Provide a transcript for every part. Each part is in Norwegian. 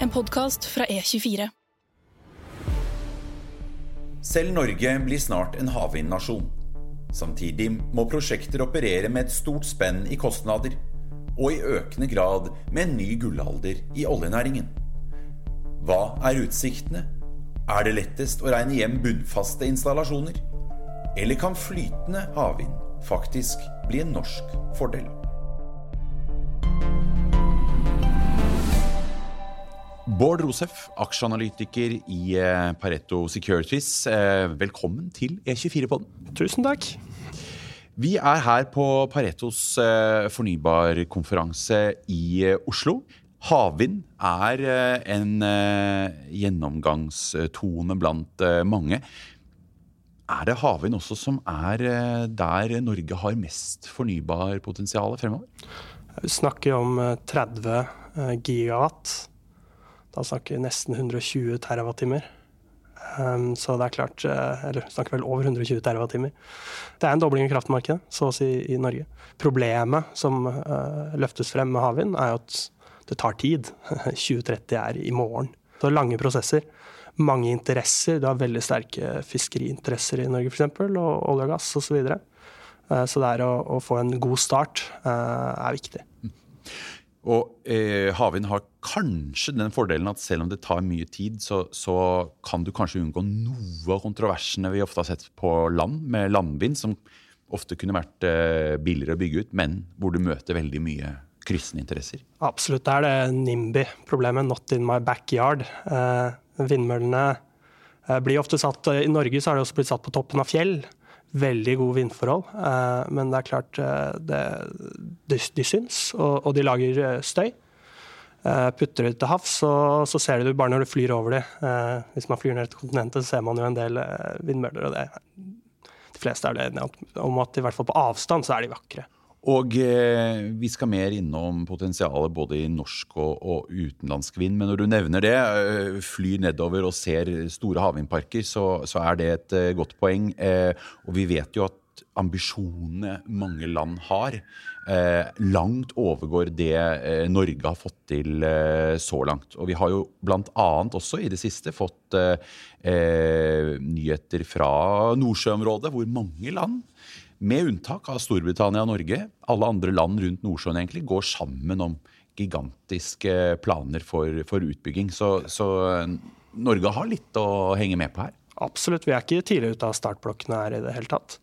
En podcast fra E24. Selv Norge blir snart en havvindnasjon. Samtidig må prosjekter operere med et stort spenn i kostnader, og i økende grad med en ny gullalder i oljenæringen. Hva utsiktene? Det lettest å regne hjem bunnfaste installasjoner? Eller kan flytende havvind faktisk bli en norsk fordel? Bård Rosef, aksjeanalytiker i Pareto Securities. Velkommen til E24-podden. Tusen takk. Vi her på Paretos fornybarkonferanse i Oslo. Havvind en gjennomgangstone blant mange. Det havvind også som der Norge har mest fornybar potensial fremover? Vi snakker om 30 gigawatt. Da snakker vi nesten 120 terawattimer. Så det klart, eller snakker vel over 120 terawattimer. Det en dobling i kraftmarkedet, så å si i Norge. Problemet som løftes frem med havvind jo at det tar tid. 2030 i morgen. Det lange prosesser, mange interesser. Det har veldig sterke fiskeriinteresser i Norge for eksempel, og olje og gass og så videre. Så det å få en god start viktig. Og havvind har kanskje den fordelen at selv om det tar mye tid, så kan du kanskje unngå noe av kontroversene vi ofte har sett på land, med landvind, som ofte kunne vært billigere å bygge ut, men hvor du møter veldig mye kryssende interesser. Absolutt, det det NIMBY-problemet, not in my backyard. Vindmøllene blir ofte satt, i Norge så det også blitt satt på toppen av fjell, veldig gode vindforhold, men det klart de syns, og de lager støy. Putter det til havs, så ser du bare når du flyr over det. Hvis man flyr ned til kontinentet, så ser man jo en del vindmøller, og de fleste det om at i hvert fall på avstand så de vakre. Og vi skal mer innom potensialet både i norsk og utenlandsk vind, men når du nevner det, flyr nedover og ser store havvindparker, så det et godt poeng. Og vi vet jo at ambisjonene mange land har, langt overgår det Norge har fått til så langt. Og vi har jo blant annet også i det siste fått nyheter fra Nordsjøområdet, hvor mange land, med unntak av Storbritannia og Norge, alle andre land rundt Nordsjøen egentlig, går sammen om gigantiske planer for utbygging. Så Norge har litt å henge med på her. Absolutt, vi ikke tidlig ute av startblokkene her i det hele tatt.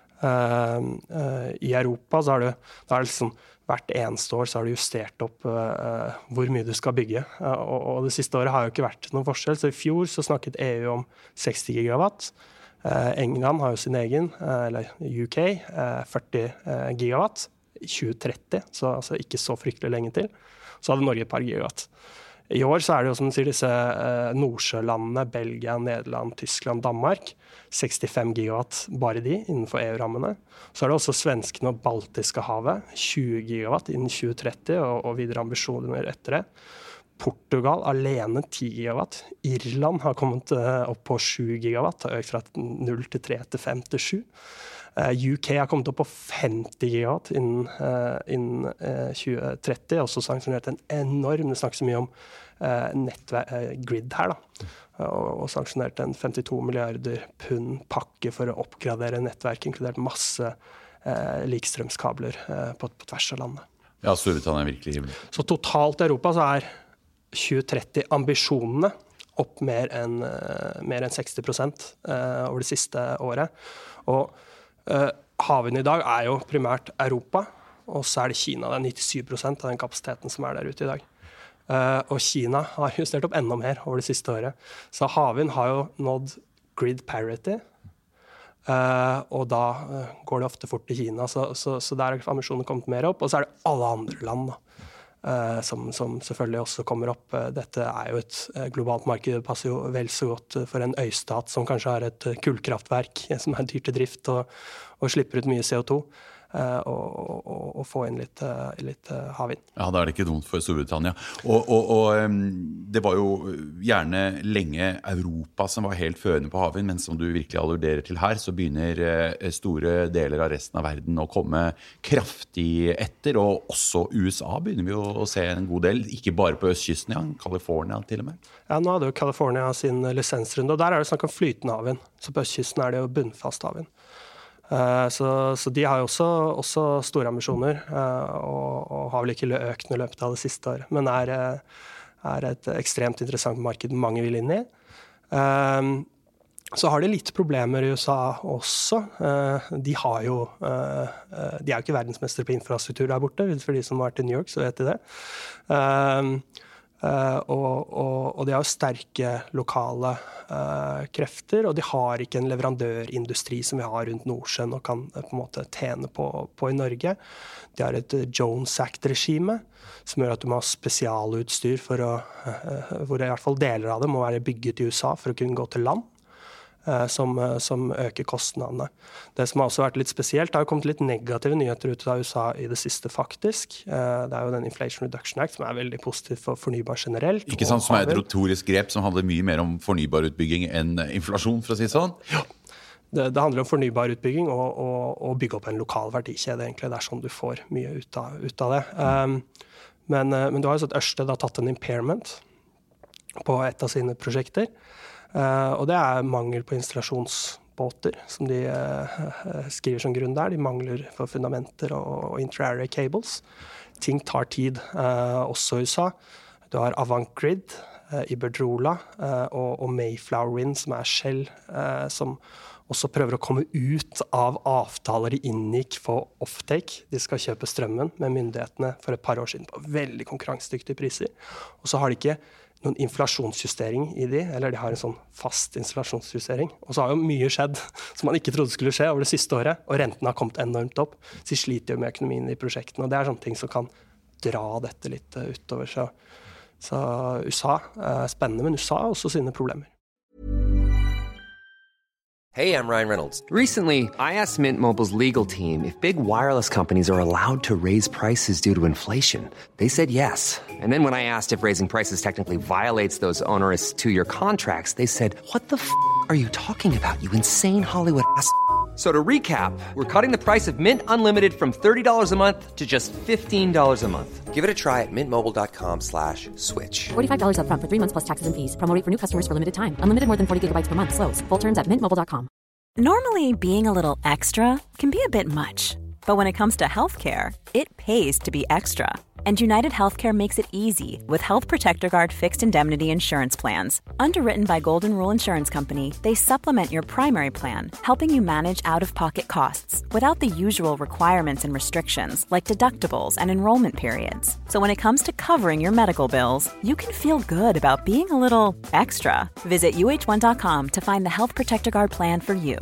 I Europa så det liksom, hvert eneste år så har det justert opp hvor mye du skal bygge. Og det siste året har jo ikke vært noen forskjell. Så i fjor så snakket EU om 60 gigawatt. England har jo sin egen, eller UK, 40 gigawatt i 2030, så altså ikke så fryktelig lenge til. Så hadde Norge et par gigawatt. I år så det jo som du sier disse Nordsjølandene, Belgia, Nederland, Tyskland, Danmark, 65 gigawatt bare de innenfor EU-rammene. Så det også svenskene og Baltiske havet, 20 gigawatt innen 2030 og videre ambisjoner etter det. Portugal alene 10 gigawatt. Irland har kommet opp på 7 gigawatt, har økt fra 0 til 3 til 5 til 7. UK har kommet opp på 50 gigawatt innen 2030, også sanksjonert en enorm, det snakkes så mye om grid her da, og sanksjonert en 52 milliarder pund pakke for å oppgradere nettverk, inkludert masse likstrømskabler på tvers av landet. Ja, Storbritannia virkelig. Så totalt i Europa så 2030 ambisjonene opp mer enn 60% over det siste året. Og havvind i dag jo primært Europa, og så det Kina, det 97% av den kapasiteten som der ute i dag. Og Kina har justert opp enda mer over det siste året. Så havvind har jo nådd grid parity, og da går det ofte fort i Kina, så der har ambisjonene kommet mer opp, og så det alle andre land da. Som selvfølgelig også kommer opp. Dette jo et globalt marked, det passer jo vel så godt for en øystat som kanskje har et kullkraftverk som dyrt til drift og slipper ut mye CO2. og få inn litt havvind. Ja, da det ikke dumt for Storbritannia. Og det var jo gjerne lenge Europa som var helt førende på havvind, men som du virkelig alluderer til her, så begynner store deler av resten av verden å komme kraftig etter, og også USA begynner vi å se en god del, ikke bare på østkysten, ja, California til og med. Ja, nå hadde jo California sin lisensrunde, og der det snakk om flytende havvind. Så på østkysten det jo bunnfast havvind. Så de har jo også store ambisjoner, og har vel ikke økt i løpet av det siste året, men er et ekstremt interessant marked mange vil inn i. Så har de litt problemer I USA også. De er jo ikke verdensmester på infrastruktur der borte, for de som har vært I New York, så vet de det. Og de har jo sterke lokale krefter, og de har ikke en leverandørindustri som vi har rundt Nordsjøen og kan på en måte tjene på I Norge. De har et Jones Act-regime som gjør at du må ha spesialutstyr hvor I hvert fall deler av det må være bygget I USA for å kunne gå til land. Som øker kostnadene. Det som har også vært litt spesielt, det har kommet litt negative nyheter ut av USA I det siste faktisk. Det jo den Inflation Reduction Act som veldig positiv for fornybar generelt. Ikke sant, som et rotorisk grep som handler mye mer om fornybarutbygging enn inflasjon, for å si sånn? Ja, det handler om fornybarutbygging og bygge opp en lokal verdikjede egentlig. Det sånn du får mye ut av det. Men du har jo sett Ørsted har tatt en impairment på et av sine prosjekter. Og det mangel på installasjonsbåter som de skriver som grunn der. De mangler for fundamenter og inter-array cables. Ting tar tid, også I USA. Du har Avangrid, Iberdrola og Mayflower Wind, som Shell, som også prøver å komme ut av avtaler de inngikk for offtake. De skal kjøpe strømmen med myndighetene for et par år siden på veldig konkurransedyktige priser. Og så har de ikke noen inflasjonsjustering I de, eller de har en sånn fast installasjonsjustering. Og så har jo mye skjedd som man ikke trodde skulle skje over det siste året, og renten har kommet enormt opp. Så de sliter jo med økonomien I prosjektene, og det sånne ting som kan dra dette litt utover. Så USA spennende, men USA har også sine problemer. Hey, I'm Ryan Reynolds. Recently, I asked Mint Mobile's legal team if big wireless companies are allowed to raise prices due to inflation. They said yes. And then when I asked if raising prices technically violates those onerous two-year contracts, they said, "What the f*** are you talking about, you insane Hollywood ass?" So to recap, we're cutting the price of Mint Unlimited from $30 a month to just $15 a month. Give it a try at mintmobile.com/switch. $45 up front for 3 months plus taxes and fees. Promo rate for new customers for limited time. Unlimited more than 40 gigabytes per month. Slows full terms at mintmobile.com. Normally, being a little extra can be a bit much. But when it comes to healthcare, it pays to be extra. And United Healthcare makes it easy with Health Protector Guard fixed indemnity insurance plans. Underwritten by Golden Rule Insurance Company, they supplement your primary plan, helping you manage out-of-pocket costs without the usual requirements and restrictions like deductibles and enrollment periods. So when it comes to covering your medical bills, you can feel good about being a little extra. Visit uh1.com to find the Health Protector Guard plan for you.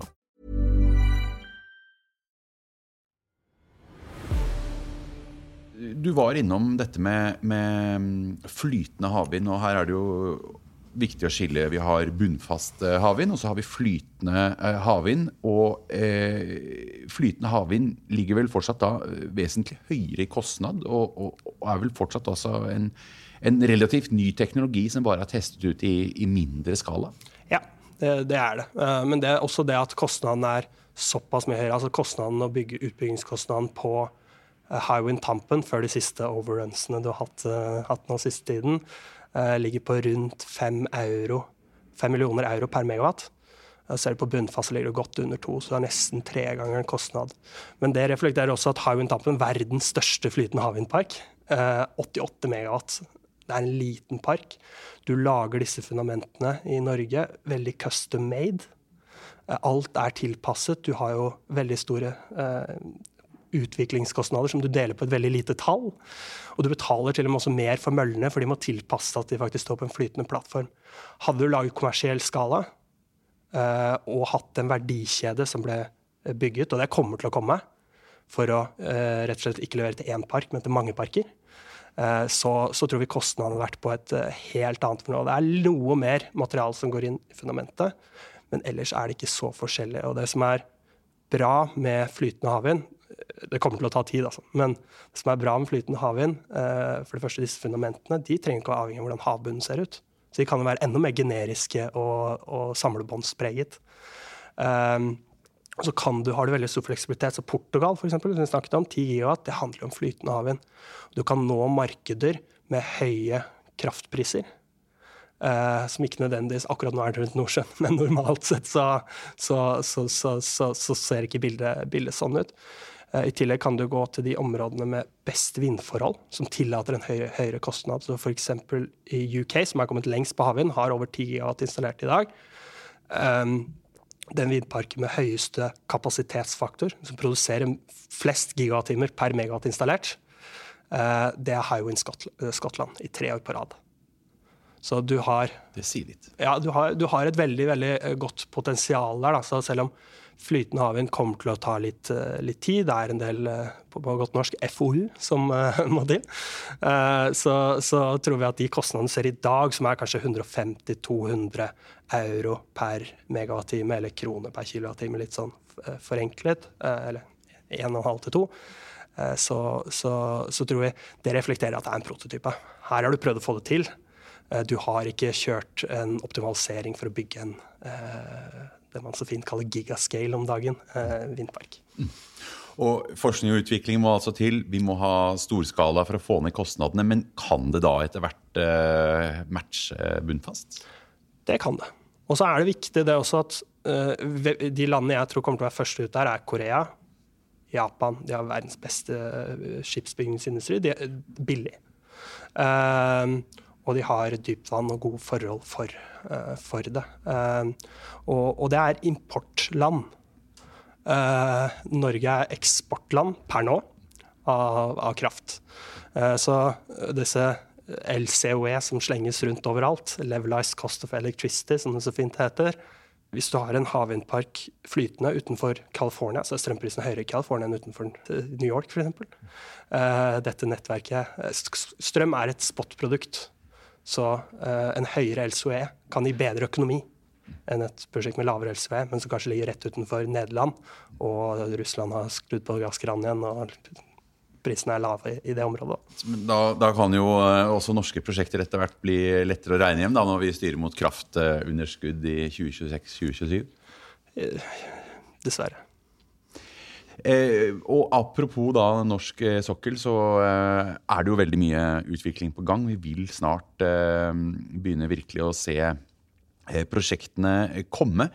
Du var innom dette med flytende havvind, og her det jo viktig å skille. Vi har bunnfast havvind, og så har vi flytende havvind, og flytende havvind ligger vel fortsatt da vesentlig høyere I kostnad, og vel fortsatt også en relativt ny teknologi som bare testet ut I mindre skala. Ja, det det. Men det også det at kostnaden såpass mye høyere, altså kostnaden å bygge utbyggingskostnaden på Hywind-Tampen før de siste overrunsene du har hatt nå siste tiden, ligger på rundt 5 millioner euro per megawatt. Ser du på bunnfast ligger det godt under 2, så det nesten 3 ganger en kostnad. Men det reflekterer også at Hywind-Tampen verdens største flytende havvindpark, 88 megawatt. Det en liten park. Du lager disse fundamentene I Norge, veldig custom made. Alt tilpasset. Du har jo veldig store utviklingskostnader som du deler på et veldig lite tall. Og du betaler til og med også mer for møllene, for de må tilpasse at de faktisk står på en flytende plattform. Hadde du laget kommersiell skala og hatt en verdikjede som ble bygget, og det kommer til å komme, for å rett og slett ikke levere til én park, men til mange parker, så tror vi kostnaden har vært på et helt annet nivå. Det noe mer material som går inn I fundamentet, men ellers det ikke så forskjellig. Og det som bra med flytende havvind, det kommer til å ta tid, altså. Men det som bra med flytende havvind, for det første disse fundamentene, de trenger ikke å avhengig av hvordan havbunnen ser ut. Så de kan jo være enda mer generiske og samlebåndspreget. Så har du veldig stor fleksibilitet. Så Portugal, for eksempel, som vi snakket om, 10 gigawatt, det handler om flytende havvind. Du kan nå markeder med høye kraftpriser, som ikke nødvendigvis akkurat nå det rundt Nordsjøen, men normalt sett så ser ikke bildet sånn ut. I tillegg kan du gå til de områdene med best vindforhold, som tillater en høyere kostnad. Så for eksempel i UK, som kommet lengst på havvind, har over 10 gigawatt installert i dag. Den vindparken med høyeste kapasitetsfaktor, som produserer flest gigawattimer per megawatt installert, det Hywind Scotland i 3 år på rad. Så du har... Det sier litt. Ja, du har et veldig, veldig godt potensial der. Da. Så selv om flytende havvind kommer til å ta litt tid, det en del, på godt norsk, FoU som må til, så tror vi at de kostnadene ser i dag, som kanskje 150-200 euro per megawattime, eller kroner per kilowattime, litt sånn forenklet, eller 1,5 til 2, så tror vi det reflekterer at det en prototype. Her har du prøvd å få det til. Du har ikke kjørt en optimalisering for å bygge det man så fint kaller gigascale om dagen, vindpark. Og forskning og utvikling må altså til. Vi må ha storskala for å få ned kostnadene, men kan det da etter hvert matche bunnfast? Det kan det. Og så det viktig det også at de landene jeg tror kommer til å være først ut der Korea, Japan, de har verdens beste skipsbyggingsindustri, de billig. Og de har dypvann og gode forhold for det. Og det importland. Norge eksportland per nå av kraft. Så disse LCOE som slenges rundt overalt, Levelized Cost of Electricity, som det så fint heter. Hvis du har en havvindpark flytende utenfor California, så strømprisen høyere i California enn utenfor New York, for eksempel. Dette nettverket, strøm et spotprodukt. Så en høyere LCOE kan gi bedre økonomi enn et prosjekt med lavere LCOE, men som kanskje ligger rett utenfor Nederland, og Russland har skrudd på gasskran igjen, og prisene lave i det området. Da kan jo også norske prosjekter etter hvert bli lettere å regne hjem, da, når vi styrer mot kraftunderskudd i 2026-2027? Dessverre. Og apropos da norsk sokkel, så det jo veldig mye utvikling på gang. Vi vil snart begynne virkelig å se prosjektene komme.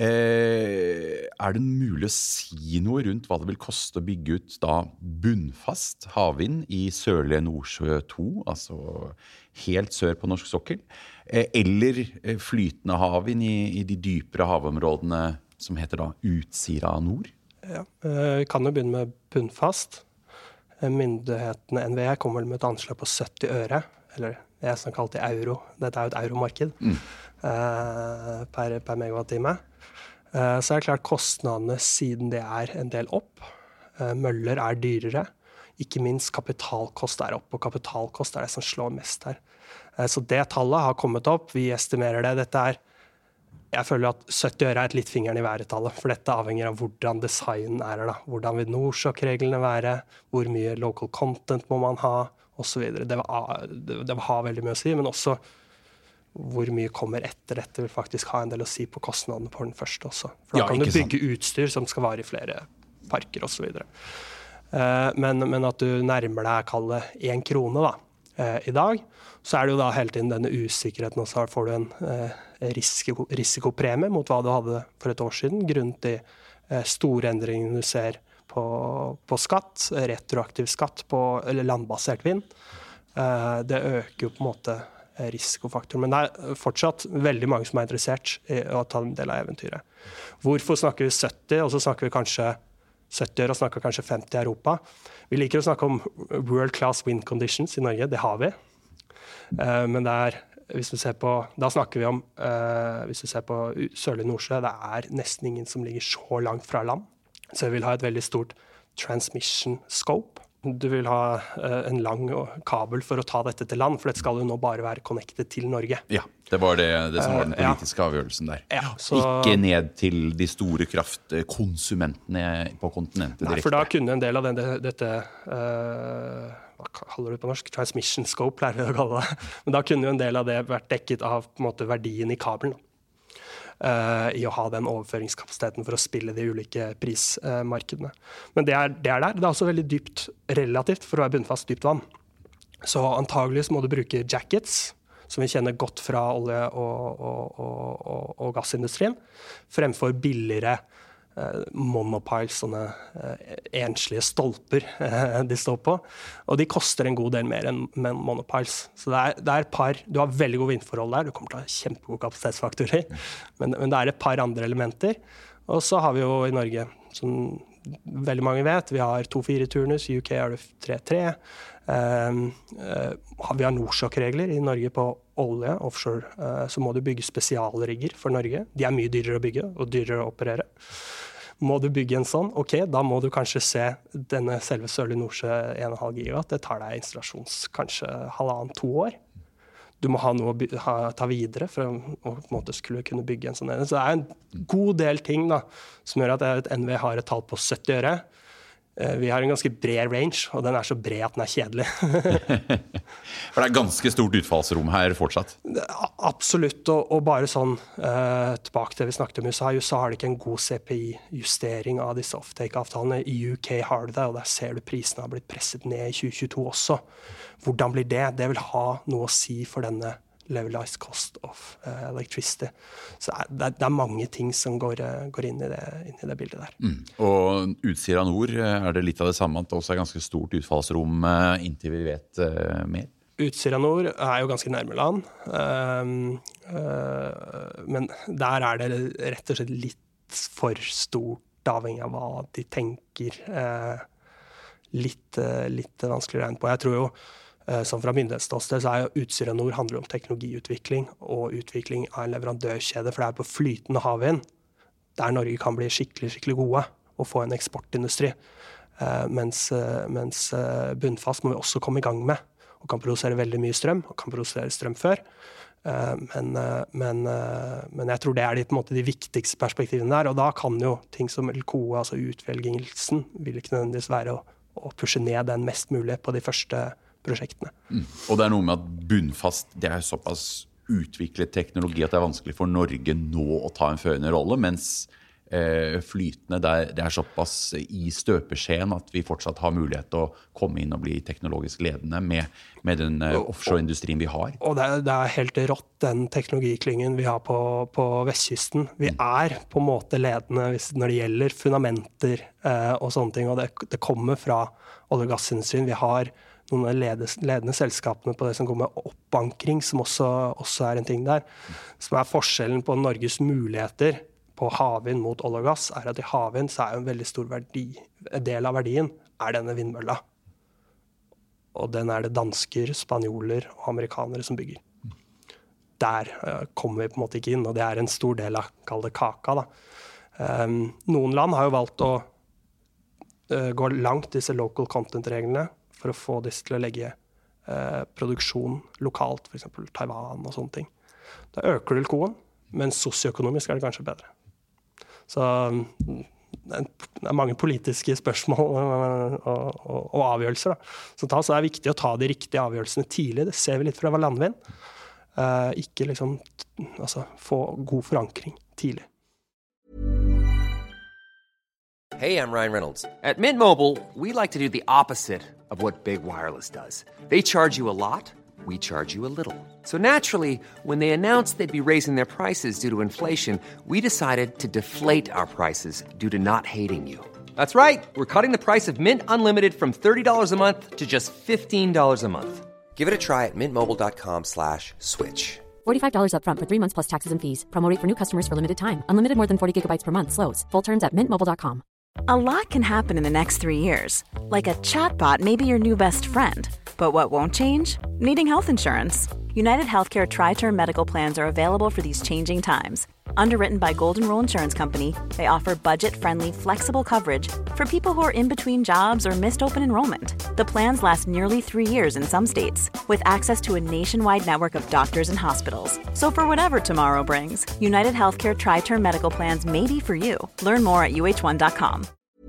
Det mulig å si noe rundt hva det vil koste å bygge ut da bunnfast havvind i sørlige Nordsjø 2, altså helt sør på norsk sokkel, eller flytende havvind i de dypere havområdene som heter da Utsira Nord? Ja, vi kan jo begynne med bunnfast. Myndighetene NVE kommer med et anslag på 70 øre, eller det som kalt i euro. Dette jo et euromarked per megawattime. Så det klart kostnadene siden det en del opp. Møller dyrere. Ikke minst kapitalkost opp, og kapitalkost det som slår mest her. Så det tallet har kommet opp. Vi estimerer det. Dette jeg føler at 70 øre et litt fingeren i været-tallet, for dette avhenger av hvordan designen her da. Hvordan vil Nordsjøk-reglene være, hvor mye local content må man ha, og så videre. Det vil ha veldig mye å si, men også hvor mye kommer etter dette vil faktisk ha en del å si på kostnadene på den første også. For da kan du bygge utstyr som skal vare i flere parker og så videre. Men at du nærmer deg kalle 1 krone da, i dag, så det jo da hele tiden denne usikkerheten, og så får du en risikopremie mot hva du hadde for et år siden, grunnet de store endringene du ser på skatt, retroaktiv skatt på eller landbasert vind. Det øker jo på en måte risikofaktoren, men det fortsatt veldig mange som interessert i å ta en del av eventyret. Hvorfor snakker vi 70, og så snakker vi kanskje 70 øre, og snakker kanskje 50 i Europa? Vi liker å snakke om world class wind conditions i Norge, det har vi. Men hvis du ser på, da snakker vi om, hvis du ser på sørlig Nordsjø, det nesten ingen som ligger så langt fra land. Så vi vil ha et veldig stort transmission scope. Du vil ha en lang kabel for å ta dette til land, for dette skal jo nå bare være connected til Norge. Ja, det var det som var den politiske avgjørelsen der. Ja, så, ikke ned til de store kraftkonsumentene på kontinentet direkte. Nei, for da kunne en del av dette hva kaller du på norsk? Transmission scope, pleier vi å kalle det. Men da kunne jo en del av det vært dekket av på en måte, verdien i kabelen. I å ha den overføringskapasiteten for å spille de ulike prismarkedene. Men det er der. Det er også veldig dypt, relativt for å være bunnfast, dypt vann. Så antagelig så må du bruke jackets, som vi kjenner godt fra olje- og gassindustrien, fremfor billigere monopiles, sånne enslige stolper de står på. Og de koster en god del mer enn monopiles. Så det er par, du har veldig gode vindforhold der, du kommer til å ha kjempegode kapasitetsfaktorer, men det er et par andre elementer. Og så har vi jo i Norge, som veldig mange vet, vi har 2-4-turnus, i UK har det 3-3. Vi har Nordsjøk-regler i Norge på olje, offshore, så må du bygge spesialrigger for Norge. De er mye dyrere å bygge og dyrere å operere. Må du bygge en sånn, ok, da må du kanskje se denne selve Sørlige Nordsjø 1,5 gigawatt. Det tar deg installasjons kanskje 1,5-2 år. Du må ha noe å ta videre for å på en måte skulle kunne bygge en sånn. Så det er en god del ting da, som gjør at NVE har et tall på 70 øre. Vi har en ganske bred range, og den er så bred at den er kjedelig. For det er ganske stort utfallsrom her fortsatt? Absolutt, og bare sånn tilbake til det vi snakket om USA. USA har det ikke en god CPI-justering av disse offtake-avtalene. I UK har det, og der ser du prisene har blitt presset ned i 2022 også. Hvordan blir det? Det vil ha noe å si for denne levelized cost of electricity. Så det er mange ting som går inn i det bildet der. Og Utsira Nord, er det litt av det samme at det også er ganske stort utfallsrom inntil vi vet mer? Utsira Nord er jo ganske nærme land, men der er det rett og slett litt for stort avhengig av hva de tenker. Litt vanskelig å regne på. Jeg tror jo som fra myndighetsståsted så er jo Utsira Nord handler om teknologiutvikling og utvikling av en leverandørkjede, for det er på flytende havvind der Norge kan bli skikkelig gode og få en eksportindustri, mens bunnfast må vi også komme i gang med og kan produsere veldig mye strøm og kan produsere strøm før. Men jeg tror det er på en måte de viktigste perspektivene der, og da kan jo ting som LKOA, altså utvelgelsen, vil ikke nødvendigvis være å pushe ned den mest mulig på de første prosjektene. Og det er noe med at bunnfast, det er såpass utviklet teknologi at det er vanskelig for Norge nå å ta en førende rolle, mens flytende, det er såpass i støpeskjeen at vi fortsatt har mulighet til å komme inn og bli teknologisk ledende med den offshore-industrien vi har. Og det er helt rått, den teknologiklyngen vi har på vestkysten. Vi er på en måte ledende når det gjelder fundamenter og sånne ting, og det kommer fra olje- og gassindustrien. Vi har noen av ledende selskapene på det som går med oppbankring, som også er en ting der. Som er forskjellen på Norges muligheter på havvind mot olje og gass, er at i havvind så er jo en veldig stor del av verdien er denne vindmølla. Og den er det dansker, spanjoler og amerikanere som bygger. Der kommer vi på en måte ikke inn, og det er en stor del av, kall det kaka da. Noen land har jo valgt å gå langt disse local content-reglene for å få disse til å legge produksjon lokalt, for eksempel Taiwan og sånne ting. Da øker du LKOen, men sosioøkonomisk er det kanskje bedre. Så det er mange politiske spørsmål og avgjørelser da. Så det er viktig å ta de riktige avgjørelsene tidlig. Det ser vi litt fra landvind. Ikke liksom, få god forankring tidlig. Hey, I'm Ryan Reynolds. At Mint Mobile, we like to do the opposite of what Big Wireless does. They charge you a lot. We charge you a little. So naturally, when they announced they'd be raising their prices due to inflation, we decided to deflate our prices due to not hating you. That's right. We're cutting the price of Mint Unlimited from $30 a month to just $15 a month. Give it a try at mintmobile.com/switch. $45 up front for 3 months plus taxes and fees. Promo rate for new customers for limited time. Unlimited more than 40 gigabytes per month. Slows full terms at mintmobile.com. A lot can happen in the next 3 years. Like a chatbot may be your new best friend. But what won't change? Needing health insurance. United Healthcare Tri-Term Medical Plans are available for these changing times. Underwritten by Golden Rule Insurance Company, they offer budget-friendly, flexible coverage for people who are in between jobs or missed open enrollment. The plans last nearly 3 years in some states, with access to a nationwide network of doctors and hospitals. So for whatever tomorrow brings, United Healthcare Tri-Term Medical Plans may be for you. Learn more at uh1.com.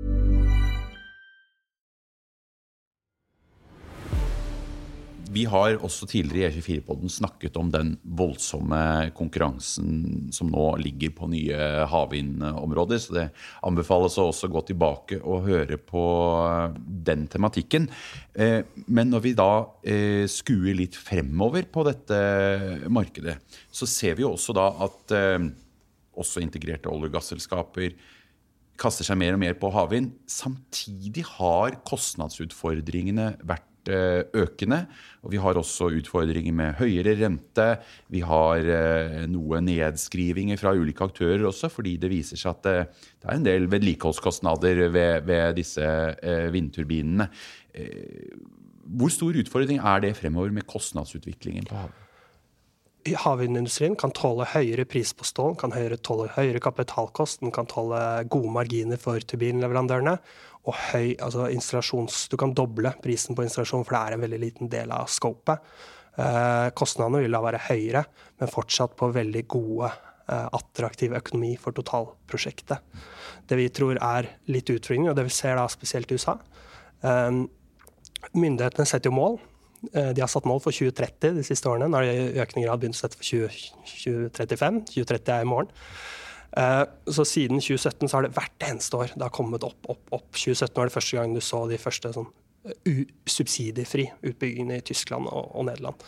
Vi har også tidligere I E24-podden snakket om den voldsomme konkurransen som nå ligger på nye havvindområder, så det anbefales å også gå tilbake og høre på den tematikken. Men når vi da skuer litt fremover på dette markedet, så ser vi jo også da at også integrerte olje- og gasselskaper kaster seg mer og mer på havvind. Samtidig har kostnadsutfordringene vært økende, og vi har også utfordringer med høyere rente. Vi har noe nedskrivinger fra ulike aktører også, fordi det viser seg at det en del vedlikeholdskostnader ved disse vindturbinene. Hvor stor utfordring det fremover med kostnadsutviklingen på havet? Havvindindustrien kan tåle høyere pris på stål, kan tåle høyere kapitalkost, den kan tåle gode marginer for turbinleverandørene, og du kan doble prisen på installasjon, for det en veldig liten del av skopet. Kostnadene vil da være høyere, men fortsatt på veldig gode, attraktiv økonomi for totalprosjektet. Det vi tror litt utfordring, og det vi ser da spesielt I USA. Myndighetene setter jo mål. De har satt mål for 2030 de siste årene. Nå har de I økende grad begynt å sette for 2035. 2030 I morgen. Så siden 2017 så har det hvert eneste år det har kommet opp. 2017 var det første gang du så de første sånn, subsidiefri utbyggingene I Tyskland og Nederland.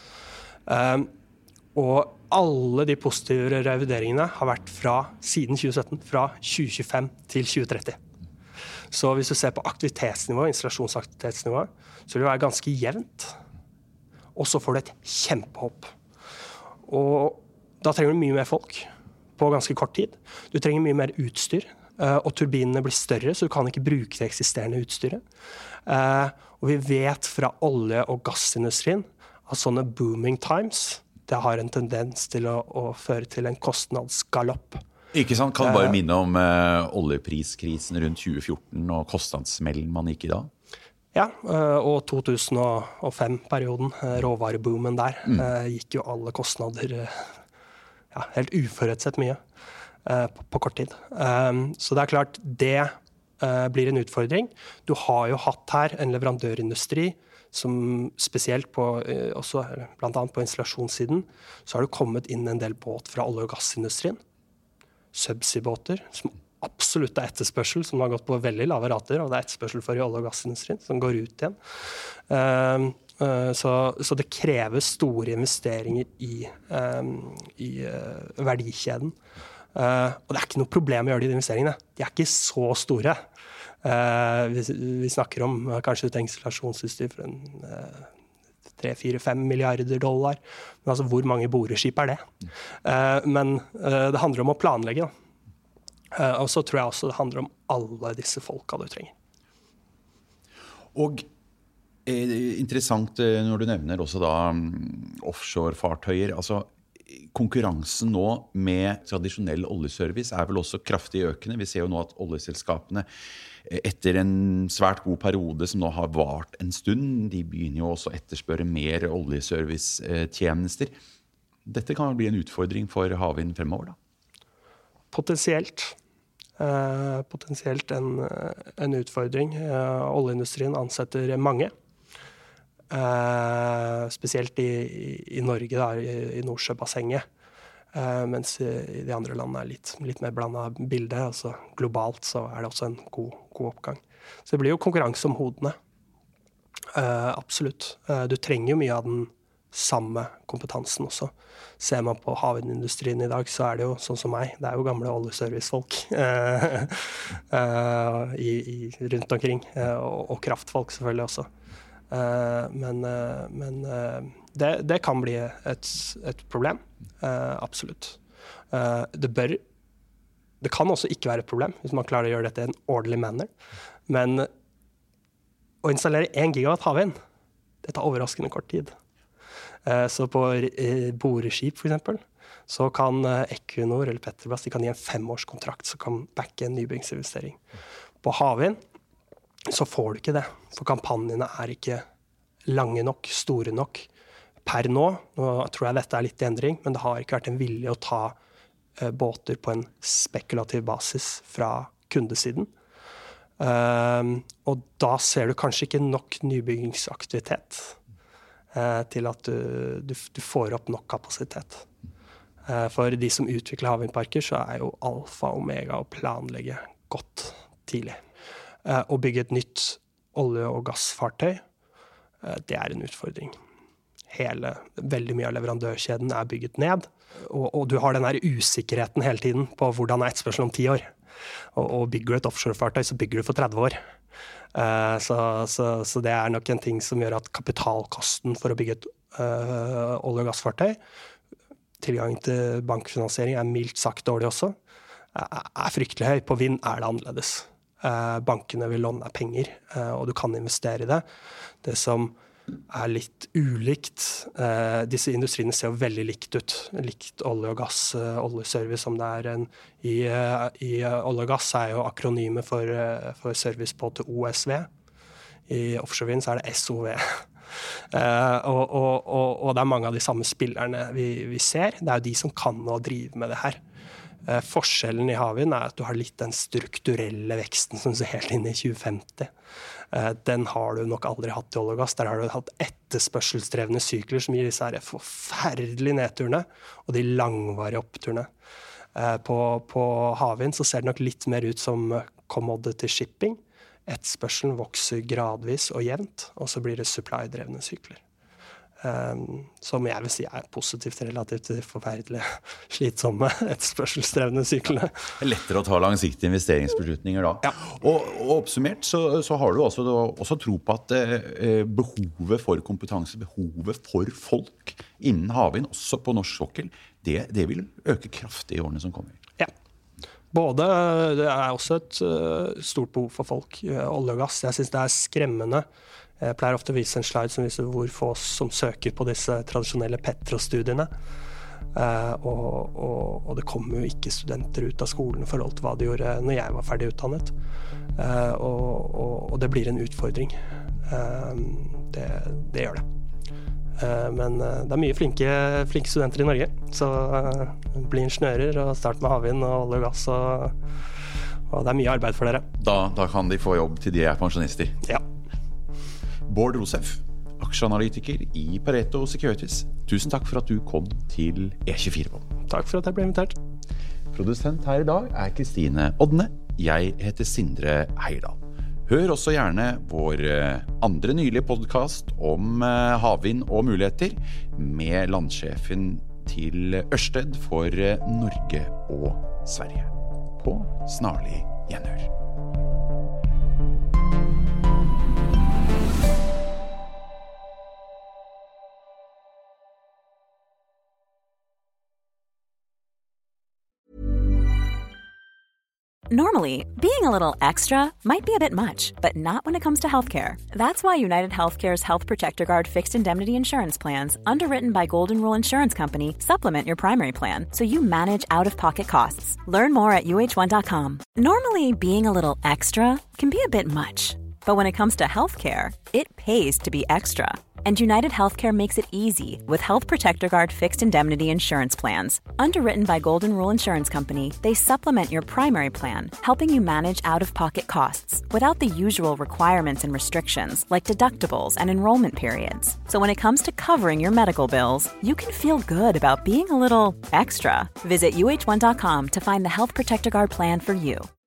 Og alle de positive revurderingene har vært siden 2017, fra 2025 til 2030. Så hvis du ser på aktivitetsnivå, installasjonsaktivitetsnivå, så vil det være ganske jevnt. Og så får du et kjempehopp. Og da trenger du mye mer folk på ganske kort tid. Du trenger mye mer utstyr, og turbinene blir større, så du kan ikke bruke det eksisterende utstyret. Og vi vet fra olje- og gassindustrien at sånne booming times, det har en tendens til å føre til en kostnadsgalopp. Ikke sant? Kan du bare minne om oljepriskrisen rundt 2014 og kostnadssmellen man gikk I da? Ja, og 2005-perioden, råvareboomen der, gikk jo alle kostnader helt uforutsett mye på kort tid. Så det klart, det blir en utfordring. Du har jo hatt her en leverandørindustri som spesielt også blant annet på installasjonssiden, så har det kommet inn en del båt fra olje- og gassindustrien. Subsea-båter, som absolutt etterspørsel, som har gått på veldig lave rater, og det etterspørsel for I olje- og gassindustrien, som går ut igjen. Så det krever store investeringer I verdikjeden. Og det ikke noe problem å gjøre de investeringene. De ikke så store. Vi snakker om kanskje et installasjonsutstyr for 3-4-5 milliarder dollar. Men altså, hvor mange boreskip det? Men det handler om å planlegge, da. Og så tror jeg også det handler om alle disse folka du trenger. Og interessant når du nevner også da offshore-fartøyer. Altså, konkurransen nå med tradisjonell oljeservice vel også kraftig økende. Vi ser jo nå at oljeselskapene etter en svært god periode som nå har vart en stund, de begynner jo også å etterspørre mer oljeservice-tjenester. Dette kan bli en utfordring for havvind fremover da? Potensielt en utfordring. Oljeindustrien ansetter mange. Spesielt I Norge, da, I Nordsjøbassenget. Mens I de andre landene litt mer blandet bilde. Altså, globalt så det også en god oppgang. Så det blir jo konkurranse om hodene. Absolutt. Du trenger jo mye av den samme kompetansen også. Ser man på havvindindustrien I dag, så det jo sånn som meg. Det jo gamle oljeservicefolk rundt omkring. Og kraftfolk selvfølgelig også. Men det kan bli et problem. Absolutt. Det kan også ikke være et problem hvis man klarer å gjøre dette I en orderly manner. Men å installere 1 gigawatt havvind, det tar overraskende kort tid. Så på boreskip for eksempel, så kan Equinor eller Petrobras, de kan gi en 5-årskontrakt som kan backe en nybyggingsinvestering. På havvind så får du ikke det, for kampanjene ikke lange nok, store nok. Per nå tror jeg dette litt i endring, men det har ikke vært en vilje å ta båter på en spekulativ basis fra kundesiden. Og da ser du kanskje ikke nok nybyggingsaktivitet til at du får opp nok kapasitet. For de som utvikler havvindparker, så jo alfa og omega å planlegge godt tidlig. Å bygge et nytt olje- og gassfartøy, det en utfordring. Veldig mye av leverandørkjeden bygget ned, og du har den her usikkerheten hele tiden på hvordan etterspørselen om 10 år. Og bygger du et offshorefartøy, så bygger du for 30 år. Så det nok en ting som gjør at kapitalkosten for å bygge et olje- og gassfartøy, tilgang til bankfinansiering mildt sagt dårlig også, fryktelig høy. På vind det annerledes. Bankene vil låne deg penger, og du kan investere i det. Det som litt ulikt, disse industriene ser jo veldig likt ut. Likt olje og gass, oljeservice som det i olje og gass jo akronymet for service på til OSV. I offshorevind så det SOV. Og det mange av de samme spillerne vi ser. Det jo de som kan å drive med det her. Forskjellen i havvind at du har litt den strukturelle veksten som ser helt inn i 2050. Den har du nok aldri hatt i olje og gass. Der har du hatt etterspørselsdrevne sykler som gir disse her forferdelige nedturene og de langvarige oppturene. På havvind så ser det nok litt mer ut som commodity shipping. Etterspørselen vokser gradvis og jevnt, og så blir det supply-drevne sykler. Som jeg vil si positivt relativt til de forferdelige, slitsomme etterspørselsdrevne syklene. Det lettere å ta langsiktige investeringsbeslutninger da. Ja. Og oppsummert så har du også tro på at behovet for kompetanse, behovet for folk innen havvind, også på norsk sokkel, det vil øke kraftig i årene som kommer. Ja. Både, det også et stort behov for folk, olje og gass. Jeg synes det skremmende. Jeg pleier ofte å vise en slide som viser hvor få som søker på disse tradisjonelle Petro-studiene. Og det kommer jo ikke studenter ut av skolen i forhold til hva de gjorde når jeg var ferdig utdannet. Og det blir en utfordring. Det gjør det. Men det mye flinke studenter i Norge. Så bli ingeniører og start med havvind og olje og gass. Og det mye arbeid for dere. Da kan de få jobb til de pensjonister. Ja. Bård Rosef, aksjeanalytiker i Pareto Securities. Tusen takk for at du kom til E24. Takk for at jeg ble invitert. Produsent her i dag Kristine Odne. Jeg heter Sindre Heierdal. Hør også gjerne vår andre nylige podcast om havvind og muligheter med landsjefen til Ørsted for Norge og Sverige. På snarlig gjenhør. Normally, being a little extra might be a bit much, but not when it comes to healthcare. That's why United Healthcare's Health Protector Guard fixed indemnity insurance plans, underwritten by Golden Rule Insurance Company, supplement your primary plan so you manage out-of-pocket costs. Learn more at uh1.com. Normally, being a little extra can be a bit much, but when it comes to healthcare, it pays to be extra. And United Healthcare makes it easy with Health Protector Guard fixed indemnity insurance plans. Underwritten by Golden Rule Insurance Company, they supplement your primary plan, helping you manage out-of-pocket costs without the usual requirements and restrictions like deductibles and enrollment periods. So when it comes to covering your medical bills, you can feel good about being a little extra. Visit uh1.com to find the Health Protector Guard plan for you.